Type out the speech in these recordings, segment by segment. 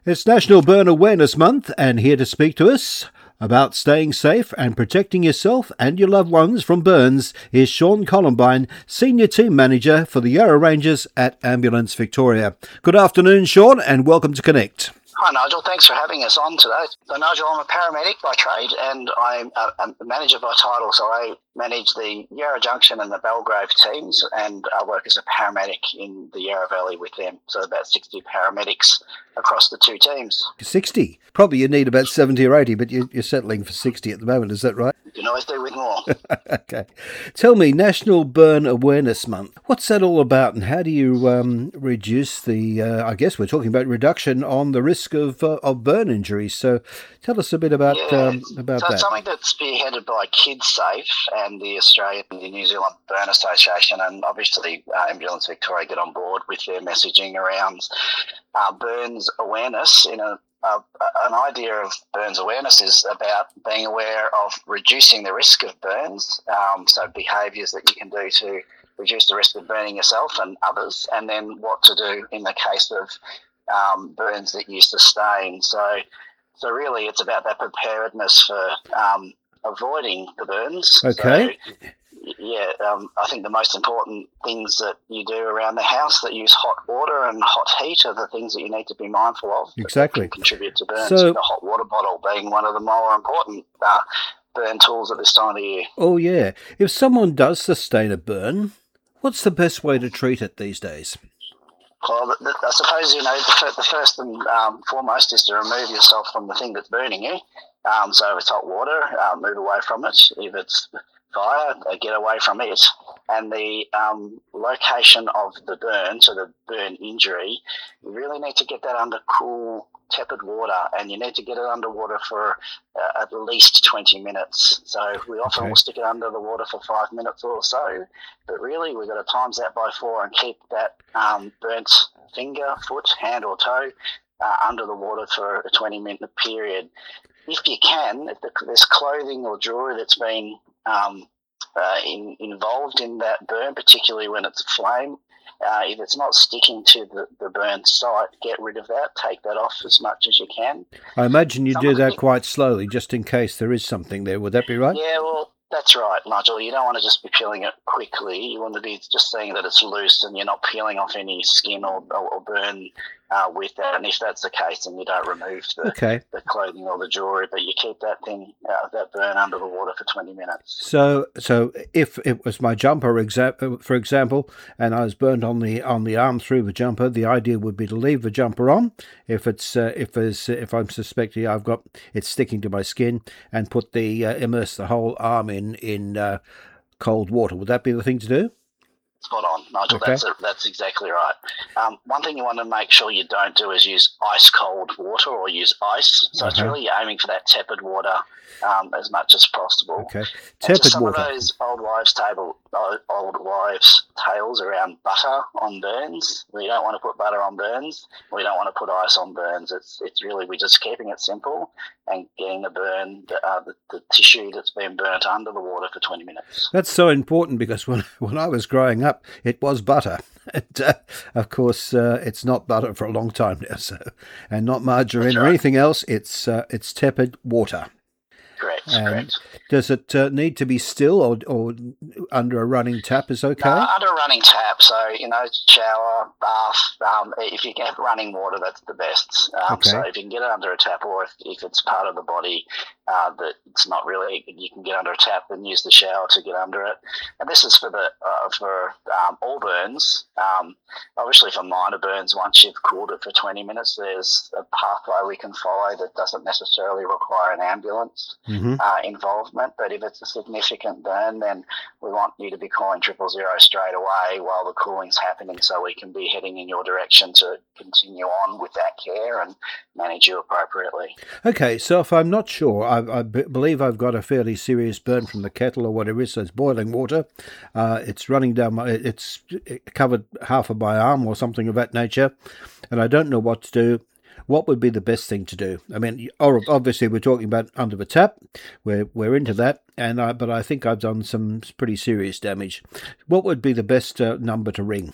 It's National Burn Awareness Month, and here to speak to us about staying safe and protecting yourself and your loved ones from burns is Sean Columbine, Senior Team Manager for the Yarra Rangers at Ambulance Victoria. Good afternoon, Sean, and welcome to Connect. Hi, Nigel. Thanks for having us on today. So, Nigel, I'm a paramedic by trade and I'm a manager by title. So I manage the Yarra Junction and the Belgrave teams, and I work as a paramedic in the Yarra Valley with them. So about 60 paramedics across the two teams. 60? Probably you need about 70 or 80, but you're settling for 60 at the moment, is that right? You can always do with more. Okay. Tell me, National Burn Awareness Month, what's that all about, and how do you reduce the, I guess we're talking about reduction on the risk of burn injuries. So tell us a bit about So that. it's something that's spearheaded by KidSafe and the Australian and the New Zealand Burn Association, and obviously Ambulance Victoria get on board with their messaging around burns awareness. An idea of burns awareness is about being aware of reducing the risk of burns, so behaviours that you can do to reduce the risk of burning yourself and others, and then what to do in the case of burns that you sustain. So really it's about that preparedness for avoiding the burns. Okay. So, I think the most important things that you do around the house that use hot water and hot heat are the things that you need to be mindful of. Exactly. That can contribute to burns. So, the hot water bottle being one of the more important burn tools at this time of the year. oh yeah, if someone does sustain a burn, what's the best way to treat it these days? Well, I suppose, the first and foremost is to remove yourself from the thing that's burning you. So if it's hot water, move away from it. If it's fire, get away from it. And the location of the burn, so the burn injury, you really need to get that under cool, tepid water, and you need to get it underwater for at least 20 minutes. So we often will stick it under the water for 5 minutes or so, but really we've got to times that by 4 and keep that burnt finger, foot, hand or toe under the water for a 20-minute period. If you can, if there's clothing or jewellery that's been involved in that burn, particularly when it's a flame, if it's not sticking to the burn site, get rid of that, take that off as much as you can. I imagine you do that quite slowly, just in case there is something there. Would that be right? Yeah, well, that's right, Nigel. You don't want to just be peeling it quickly. You want to be just seeing that it's loose and you're not peeling off any skin or burn with that. And if that's the case, then you don't remove the clothing or the jewellery, but you keep that that burn under the water for 20 minutes. So if it was my jumper, for example, and I was burned on the arm through the jumper, the idea would be to leave the jumper on. If if I'm suspecting it's sticking to my skin, and put immerse the whole arm in cold water. Would that be the thing to do? Spot on, Nigel. Okay. That's exactly right. One thing you want to make sure you don't do is use ice cold water or use ice. So it's really aiming for that tepid water as much as possible. Okay, tepid water. Some of those old wives' tales around butter on burns. We don't want to put butter on burns. We don't want to put ice on burns. It's really, we're just keeping it simple and getting the burn, the tissue that's been burnt under the water for 20 minutes. That's so important, because when I was growing up, it was butter. And, of course, it's not butter for a long time now, and not margarine or anything else. It's tepid water. Correct. Does it need to be still, or under a running tap is okay? Under a running tap, so shower, bath. If you can have running water, that's the best. So if you can get it under a tap, or if it's part of the body that it's not really, you can get under a tap and use the shower to get under it. And this is for all burns. Obviously, for minor burns, once you've cooled it for 20 minutes, there's a pathway we can follow that doesn't necessarily require an ambulance involvement. But if it's a significant burn, then we want you to be calling 000 straight away while the cooling's happening, so we can be heading in your direction to continue on with that care and manage you appropriately. Okay, so if I'm not sure, I believe I've got a fairly serious burn from the kettle or whatever it is, so it's boiling water. It's running down it's covered half of my arm or something of that nature, and I don't know what to do. What would be the best thing to do? I mean, obviously we're talking about under the tap. We're into that, but I think I've done some pretty serious damage. What would be the best number to ring?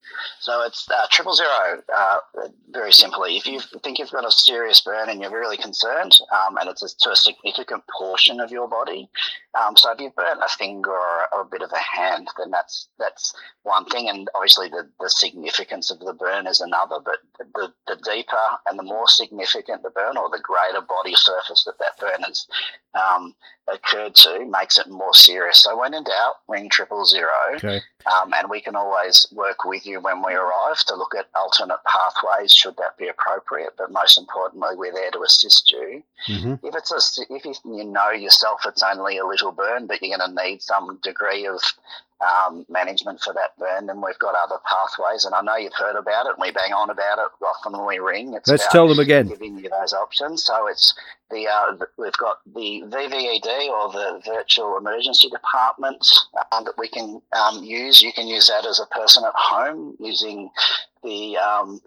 So it's 000. Very simply, if you think you've got a serious burn and you're really concerned, and it's to a significant portion of your body, so if you've burnt a finger or a bit of a hand, then that's one thing, and obviously the significance of the burn is another. But the deeper and the more significant the burn, or the greater body surface that burn has occurred to, makes it more serious. So when in doubt, ring 000. Okay. And we can always work with you when we arrive to look at alternate pathways should that be appropriate. But most importantly, we're there to assist you. Mm-hmm. If you know yourself it's only a little burn, but you're going to need some degree of management for that burn, then we've got other pathways. And I know you've heard about it, and we bang on about it often when we ring. Let's tell them again. Giving you those options. So it's we've got the VVED, or the Virtual Emergency Department, that we can use. You can use that as a person at home using the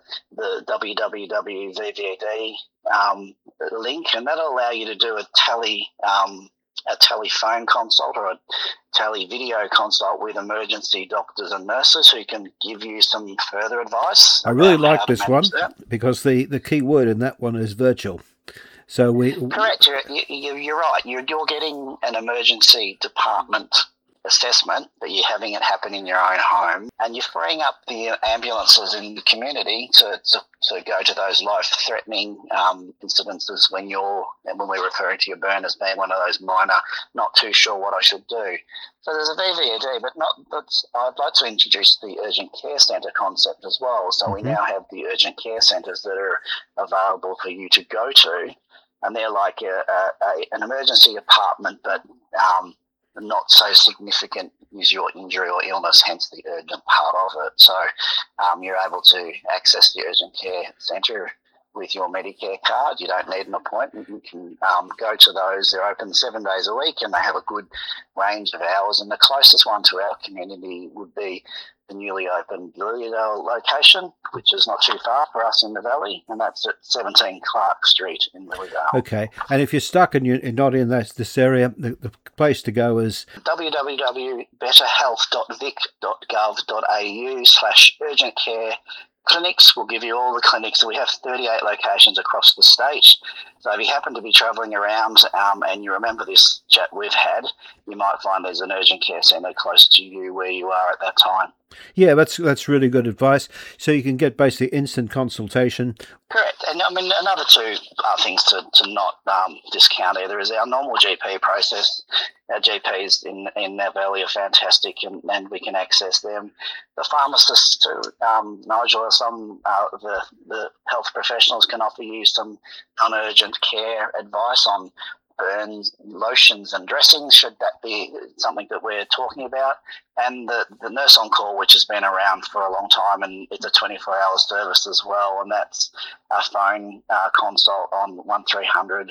www.vved link, and that'll allow you to do a telephone consult or a video consult with emergency doctors and nurses who can give you some further advice. I really like this one because the key word in that one is virtual. So correct. You're right. You're getting an emergency department assessment, but you're having it happen in your own home, and you're freeing up the ambulances in the community to go to those life-threatening incidences when we're referring to your burn as being one of those minor, not too sure what I should do. So there's a VVED, but I'd like to introduce the urgent care centre concept as well. So we now have the urgent care centres that are available for you to go to, and they're like an emergency department, but not so significant is your injury or illness, hence the urgent part of it. So you're able to access the urgent care centre with your Medicare card. You don't need an appointment. You can go to those. They're open 7 days a week, and they have a good range of hours. And the closest one to our community would be the newly opened Lilydale location, which is not too far for us in the valley, and that's at 17 Clark Street in Lilydale. Okay, and if you're stuck and you're not in this area, the place to go is www.betterhealth.vic.gov.au/urgent care. Clinics will give you all the clinics. So we have 38 locations across the state. So if you happen to be travelling around and you remember this chat we've had, you might find there's an urgent care centre close to you where you are at that time. Yeah, that's really good advice. So you can get basically instant consultation. Correct. And I mean, another two things to not discount either is our normal GP process. Our GPs in our valley are fantastic, and we can access them. The pharmacists too, Nigel, or some of the health professionals can offer you some non-urgent care advice on burns, lotions and dressings, should that be something that we're talking about. And the Nurse on Call, which has been around for a long time, and it's a 24-hour service as well, and that's a phone consult on 1300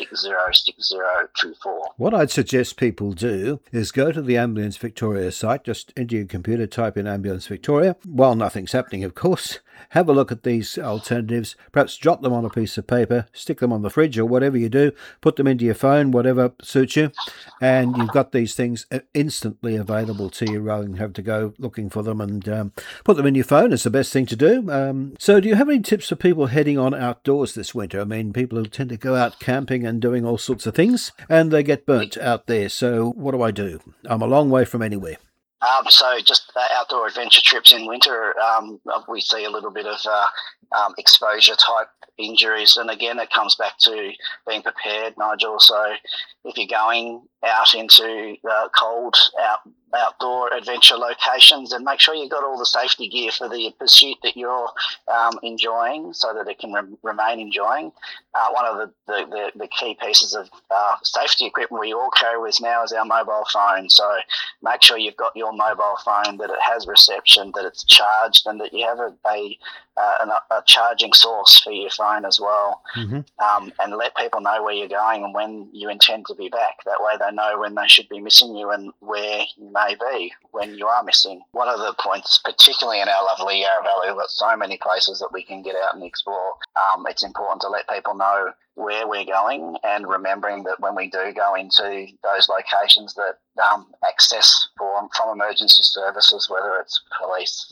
606024. What I'd suggest people do is go to the Ambulance Victoria site, just into your computer, type in Ambulance Victoria, while nothing's happening, of course. Have a look at these alternatives, perhaps jot them on a piece of paper, stick them on the fridge or whatever you do, put them into your phone, whatever suits you, and you've got these things instantly available to you rather than have to go looking for them, and put them in your phone is the best thing to do. So do you have any tips for people heading on outdoors this winter? I mean, people who tend to go out camping and doing all sorts of things, and they get burnt out there. So what do I do? I'm a long way from anywhere. So just outdoor adventure trips in winter, we see a little bit of exposure type injuries. And again, it comes back to being prepared, Nigel. So if you're going out into cold outdoor adventure locations, then make sure you've got all the safety gear for the pursuit that you're enjoying, so that it can remain enjoying. One of the key pieces of safety equipment we all carry with now is our mobile phone. So make sure you've got your mobile phone, that it has reception, that it's charged, and that you have a charging source for your phone as well. Mm-hmm. And let people know where you're going and when you intend to be back. That way they know when they should be missing you and where you may be when you are missing. One of the points, particularly in our lovely Yarra Valley, we've got so many places that we can get out and explore. It's important to let people know where we're going, and remembering that when we do go into those locations, that access from emergency services, whether it's police,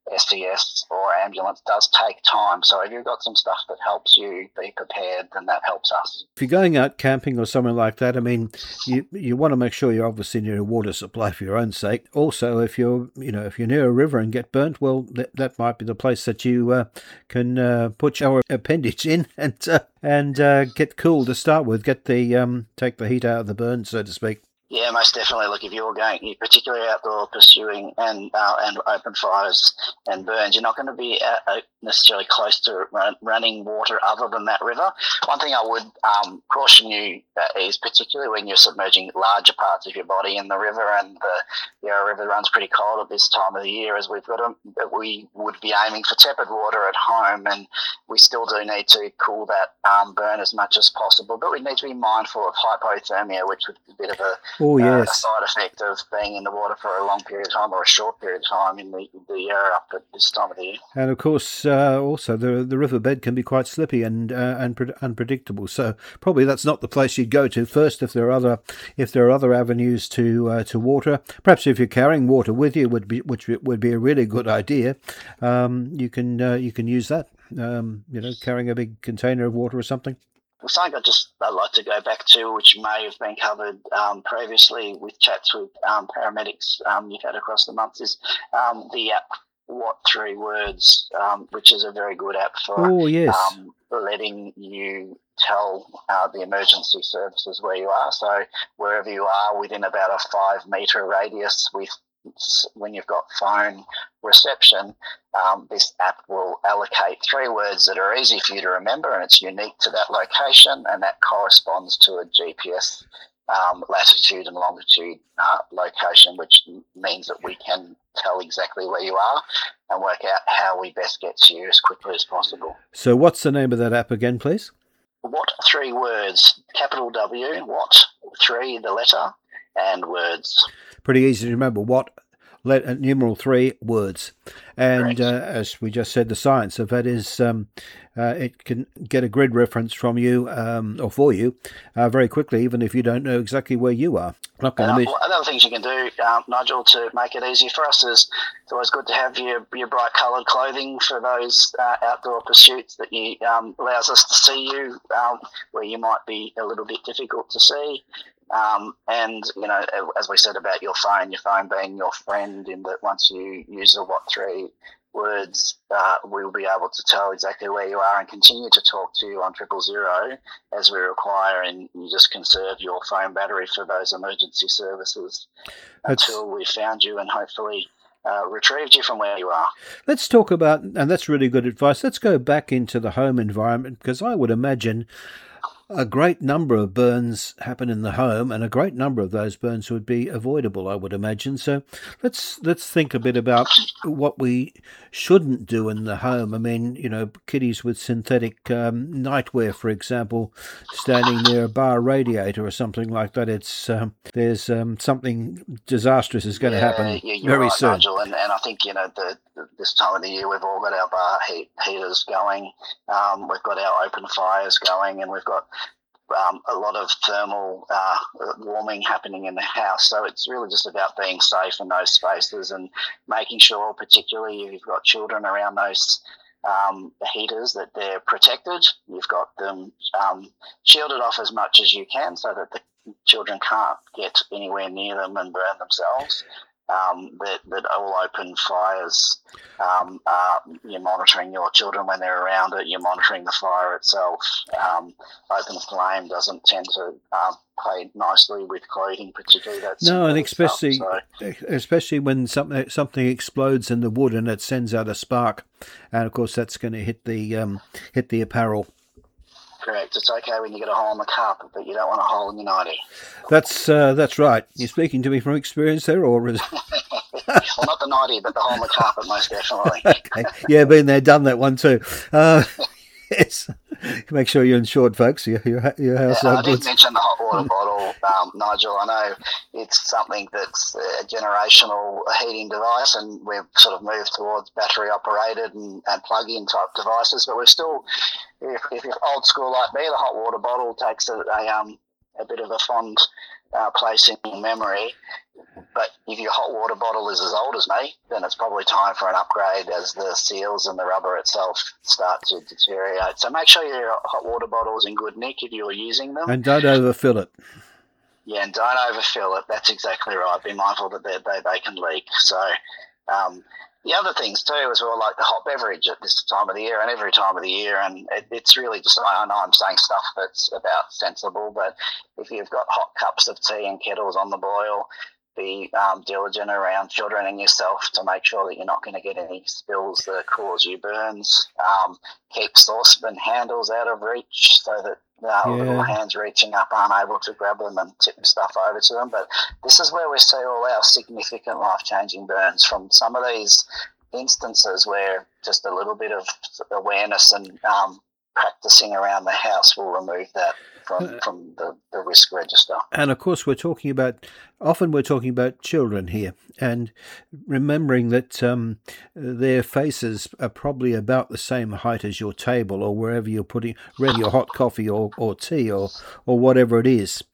SES or ambulance does take time. So if you've got some stuff that helps you be prepared, then that helps us. If you're going out camping or something like that, I mean, you want to make sure you're obviously near a water supply for your own sake. Also, if you're near a river and get burnt, well, that might be the place that you can put your appendage in and get cool to start with. Get the take the heat out of the burn, so to speak. Yeah, most definitely. Look, if you're particularly outdoor pursuing and open fires and burns, you're not going to be necessarily close to running water other than that river. One thing I would caution you is particularly when you're submerging larger parts of your body in the river, and the Yarra River runs pretty cold at this time of the year, as we would be aiming for tepid water at home, and we still do need to cool that burn as much as possible. But we need to be mindful of hypothermia, which would be a bit of a side effect of being in the water for a long period of time or a short period of time in the Yarra up at this time of the year. And of course, also the riverbed can be quite slippy and unpredictable. So probably that's not the place you'd go to first if there are other avenues to water. Perhaps if you're carrying water with you, which would be a really good idea. You can use that. Carrying a big container of water or something. Something I'd like to go back to, which may have been covered previously with chats with paramedics you've had across the months, is the app What 3 Words, which is a very good app for letting you tell the emergency services where you are. So wherever you are within about a 5-metre radius when you've got phone reception, this app will allocate 3 words that are easy for you to remember, and it's unique to that location, and that corresponds to a GPS latitude and longitude location, which means that we can tell exactly where you are and work out how we best get to you as quickly as possible. So what's the name of that app again, please? What 3 Words, capital W, What, 3, the letter, and words. Pretty easy to remember. What, numeral 3, words. And as we just said, the science of that is it can get a grid reference from you or for you very quickly, even if you don't know exactly where you are. Other things you can do, Nigel, to make it easier for us is it's always good to have your bright coloured clothing for those outdoor pursuits that allows us to see you where you might be a little bit difficult to see. And, as we said about your phone being your friend, in that once you use the What 3 Words, we'll be able to tell exactly where you are and continue to talk to you on 000 as we require, and you just conserve your phone battery for those emergency services until we've found you and hopefully retrieved you from where you are. Let's talk about, and that's really good advice, let's go back into the home environment, because I would imagine a great number of burns happen in the home, and a great number of those burns would be avoidable, I would imagine. So let's think a bit about what we shouldn't do in the home. I mean, kiddies with synthetic nightwear, for example, standing near a bar radiator or something like that. It's there's something disastrous is going to happen very soon. Nigel, and I think this time of the year we've all got our bar heaters going, we've got our open fires going, and we've got a lot of thermal warming happening in the house. So it's really just about being safe in those spaces and making sure, particularly if you've got children around those heaters, that they're protected. You've got them shielded off as much as you can so that the children can't get anywhere near them and burn themselves. That all open fires, you're monitoring your children when they're around it, you're monitoring the fire itself. Open flame doesn't tend to play nicely with clothing, particularly. Especially when something explodes in the wood and it sends out a spark, and of course that's going to hit the apparel. Correct. It's okay when you get a hole in the carpet, but you don't want a hole in your nightie. That's right. You're speaking to me from experience there, or is well, not the nightie, but the hole in the carpet, most definitely. Okay. Yeah, been there, done that one too. Yes. Make sure you're insured, folks. Your house. I did mention the hot water bottle, Nigel. I know it's something that's a generational heating device, and we've sort of moved towards battery operated and plug-in type devices, but we're still, if you're old school like me, the hot water bottle takes a bit of a fond place in memory. But if your hot water bottle is as old as me, then it's probably time for an upgrade as the seals and the rubber itself start to deteriorate. So make sure your hot water bottle is in good nick if you're using them. And don't overfill it. Yeah, and don't overfill it. That's exactly right. Be mindful that they can leak. So the other things too as well, like the hot beverage at this time of the year and every time of the year, and it's really just, I know I'm saying stuff that's about sensible, but if you've got hot cups of tea and kettles on the boil, be diligent around children and yourself to make sure that you're not going to get any spills that cause you burns. Keep saucepan handles out of reach so that little hands reaching up aren't able to grab them and tip stuff over to them. But this is where we see all our significant life-changing burns from some of these instances where just a little bit of awareness and practicing around the house will remove that from the risk register. And of course we're talking about children here, and remembering that their faces are probably about the same height as your table or wherever you're putting your hot coffee or tea or whatever it is.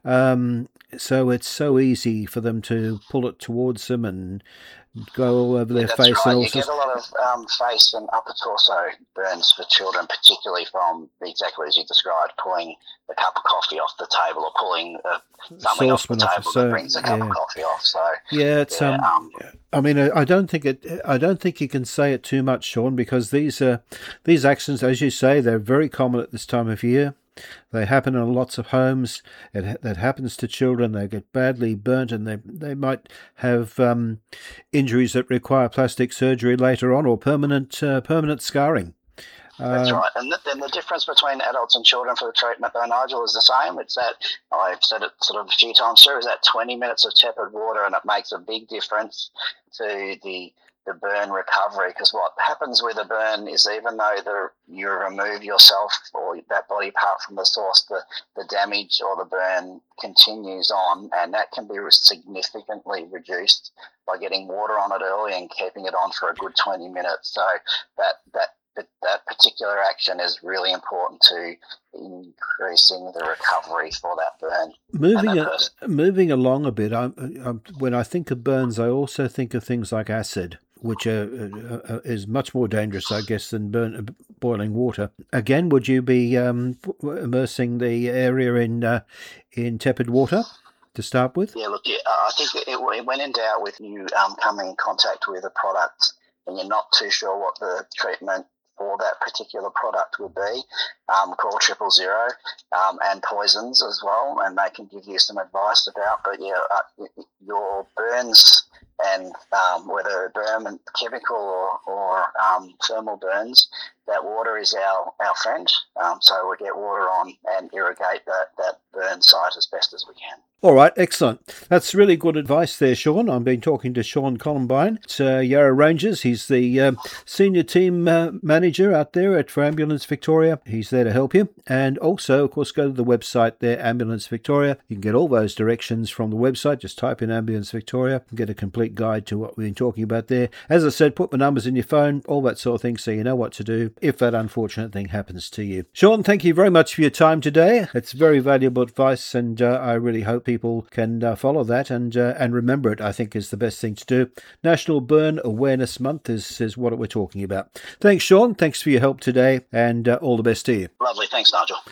So it's so easy for them to pull it towards them and go all over their face. Right. And you get a lot of face and upper torso burns for children, particularly from exactly as you described, pulling a cup of coffee off the table or pulling something off the table that brings a cup of coffee off. So it's I mean, I don't think you can say it too much, Sean, because these accidents, as you say, they're very common at this time of year. They happen in lots of homes. That happens to children. They get badly burnt, and they might have injuries that require plastic surgery later on, or permanent scarring. That's right. And then the difference between adults and children for the treatment, though, Nigel, is the same. It's that, I've said it sort of a few times through, is that 20 minutes of tepid water, and it makes a big difference to the burn recovery, because what happens with a burn is even though you remove yourself or that body part from the source, the damage or the burn continues on, and that can be significantly reduced by getting water on it early and keeping it on for a good 20 minutes. So that particular action is really important to increasing the recovery for that burn. Moving along a bit, when I think of burns, I also think of things like acid, which is much more dangerous, I guess, than boiling water. Again, would you be immersing the area in tepid water to start with? Yeah, look, I think when in doubt, with you come in contact with a product and you're not too sure what the treatment for that particular product would be, call 000 and poisons as well, and they can give you some advice about. But your burns, and whether burn chemical or thermal burns, that water is our friend. So we get water on and irrigate that burn site as best as we can. All right, excellent. That's really good advice there, Sean. I've been talking to Sean Columbine at Yarra Rangers. He's the senior team manager out there for Ambulance Victoria. He's there to help you. And also, of course, go to the website there, Ambulance Victoria. You can get all those directions from the website. Just type in Ambulance Victoria and get a complete guide to what we've been talking about there. As I said, put the numbers in your phone, all that sort of thing, so you know what to do if that unfortunate thing happens to you. Sean, thank you very much for your time today. It's very valuable advice, and I really hope people can follow that and remember it, I think, is the best thing to do. National Burn Awareness Month is what we're talking about. Thanks, Sean. Thanks for your help today, and all the best to you. Lovely. Thanks, Nigel.